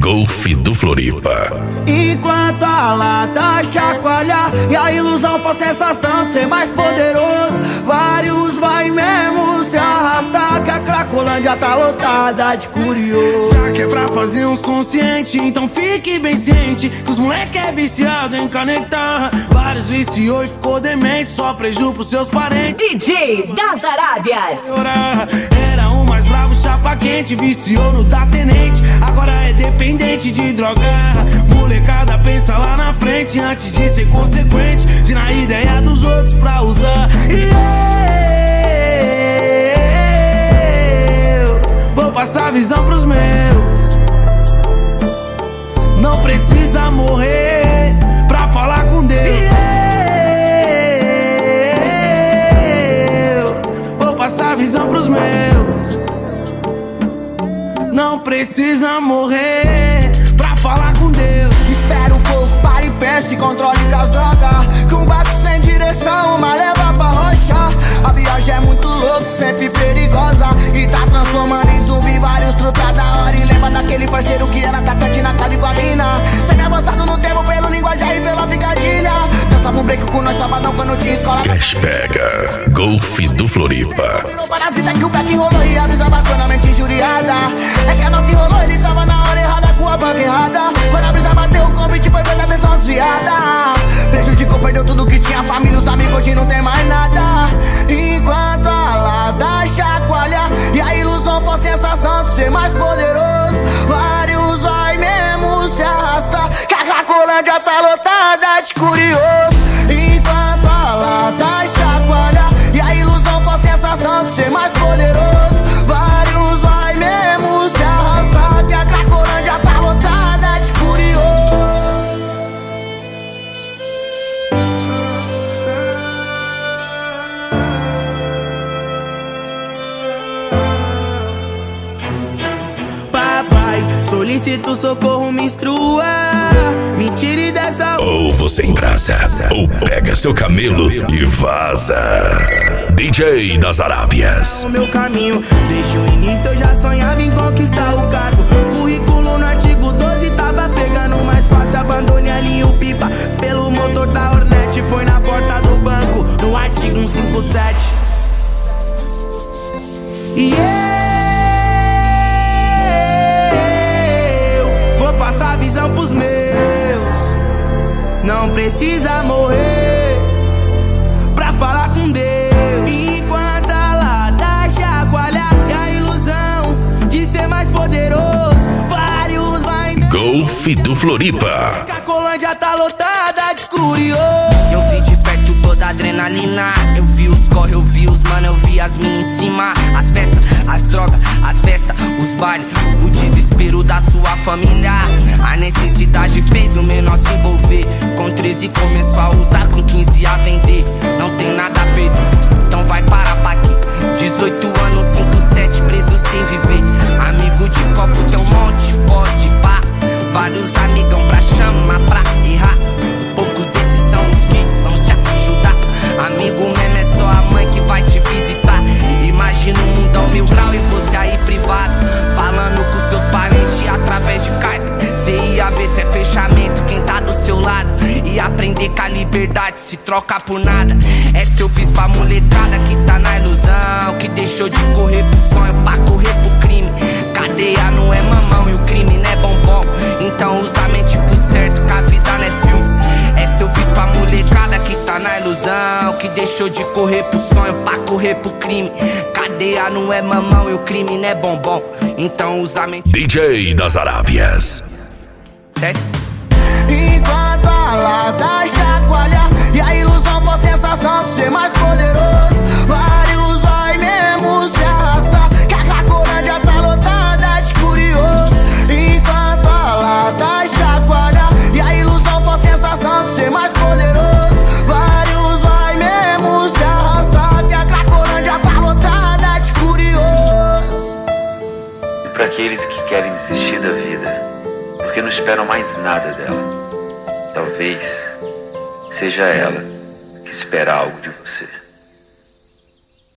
Golf do Floripa. Enquanto a lata chacoalha e a ilusão for sensação de ser mais poderoso, vários vai mesmo se arrastar, que a Cracolândia tá lotada de curioso. Já que é pra fazer uns conscientes, então fique bem ciente que os moleque é viciado em conectar. Vários viciou e ficou demente, só preju pros seus parentes. DJ das Arábias. Era o mais bravo, chapa quente, viciou no da tenente, agora é dependente de droga. Molecada pensa lá na frente antes de ser consequente, de na ideia dos outros pra usar. E eu vou passar a visão pros meus. Não precisa morrer pra falar com Deus. E eu vou passar a visão pros meus. Não precisa morrer pra falar com Deus. Espera um pouco, para e pensa e controle com as drogas, que um barco sem direção, uma leva pra rocha. A viagem é muito louca, sempre perigosa, e tá transformando em zumbi vários truta da hora. E lembra daquele parceiro que era atacante na cara com a mina, sempre avançado no tempo pelo linguajar e pela picadilha. Dançava um break com nós sabadão quando tinha escola. Cash pega, Golf do Floripa. Virou parasita que o back rolou e a brisa bateu mente injuriada. É que a nota rolou, ele tava na hora errada com a banca errada. Quando a brisa bateu, o convite foi feita, atenção desviada. Prejudicou, perdeu tudo que tinha, família, os amigos, hoje não tem mais nada. Enquanto a lada chacoalha e a ilusão for sensação de ser mais poderoso, vários vai mesmo se arrastar, que a Cracolândia tá lotada de curioso. Enquanto a lata chacoalha e a ilusão for sensação de ser mais poderoso, vários vai mesmo se arrastar, que a Cracolândia tá lotada de curioso. Papai, solicito socorro, me instrua, me tire dessa. Ou você embrasa, ou pega seu camelo e vaza. DJ das Arábias. O meu caminho, desde o início eu já sonhava em conquistar o cargo. Currículo no artigo 12 tava pegando mais fácil. Abandone ali o pipa pelo motor da Hornet. Foi na porta do banco, no artigo 157. E eu vou passar a visão pros meus. Não precisa morrer pra falar com Deus. Enquanto a lata chacoalha e a ilusão de ser mais poderoso, vários vai. Golf do Floripa. A Cracolândia tá lotada de curioso. Eu vi de perto toda a adrenalina. Eu vi os corre, eu vi os mano, eu vi as minas em cima. As peças, as drogas, as festas, os bailes, o desespero da sua família. A necessidade fez o menor se envolver. Com 13 começou a usar, com 15 a vender. Não tem nada a perder, então vai parar pra aqui. 18 anos, 5-7, preso sem viver. Amigo de copo tem um monte, pode pá. Vários amigão pra chamar, pra errar. Poucos desses são os que vão te ajudar. Amigo mesmo é só a mãe que vai te visitar. Imagina um mundão 1000 grau e você aí privado, falando com seus parentes através de carta. Cê ia ver se é fechamento quem tá do seu lado. E aprender que a liberdade se troca por nada. Essa eu fiz pra molecada que tá na ilusão, que deixou de correr pro sonho pra correr pro crime. Cadeia não é mamão e o crime não é bombom. Então usa a mente pro certo, que a vida não é filme. Essa eu fiz pra molecada que tá na ilusão, que deixou de correr pro sonho pra correr pro crime. Cadeia não é mamão e o crime não é bombom. Então usa a mente. DJ das Arábias. Certo? Enquanto a lata chacoalha e a ilusão for sensação de ser mais poderoso, vários vai mesmo se arrastar, que a Cracolândia tá lotada de curioso. Enquanto a lata chacoalha e a ilusão for sensação de ser mais poderoso, vários vai mesmo se arrastar, que a Cracolândia tá lotada de curioso. E para aqueles que querem desistir da vida porque não esperam mais nada dela, talvez seja ela que espera algo de você.